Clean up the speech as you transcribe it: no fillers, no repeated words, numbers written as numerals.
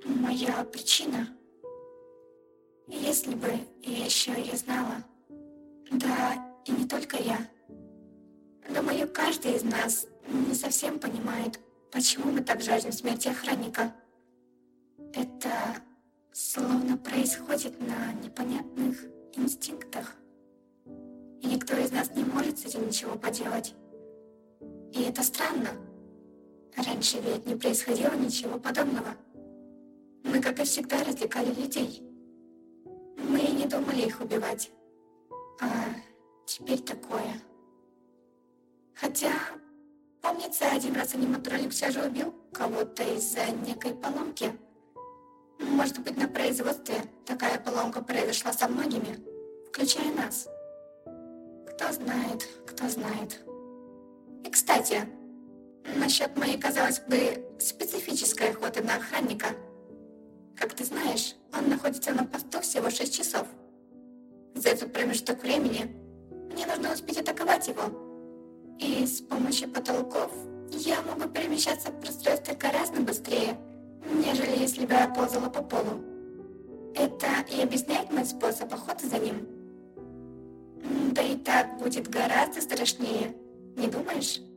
моя причина. Если бы я еще ее знала. Да, и не только я. Думаю, каждый из нас не совсем понимает, почему мы так жаждем смерти охранника. Это словно происходит на непонятных инстинктах. И никто из нас не может с этим ничего поделать. И это странно. Раньше ведь не происходило ничего подобного. Мы, как и всегда, развлекали людей. Мы и не думали их убивать. А теперь такое. Хотя, помнится, один раз аниматроник все же убил кого-то из-за некой поломки. Может быть, на производстве такая поломка произошла со многими, включая нас. Кто знает, кто знает. И, кстати, насчет моей, казалось бы, специфической охоты на охранника. Как ты знаешь, он находится на посту всего 6 часов. За этот промежуток времени мне нужно успеть атаковать его. И с помощью потолков я могу перемещаться в пространстве гораздо быстрее, нежели если бы я ползала по полу. Это и объясняет мой способ охоты за ним. Да и так будет гораздо страшнее, не думаешь?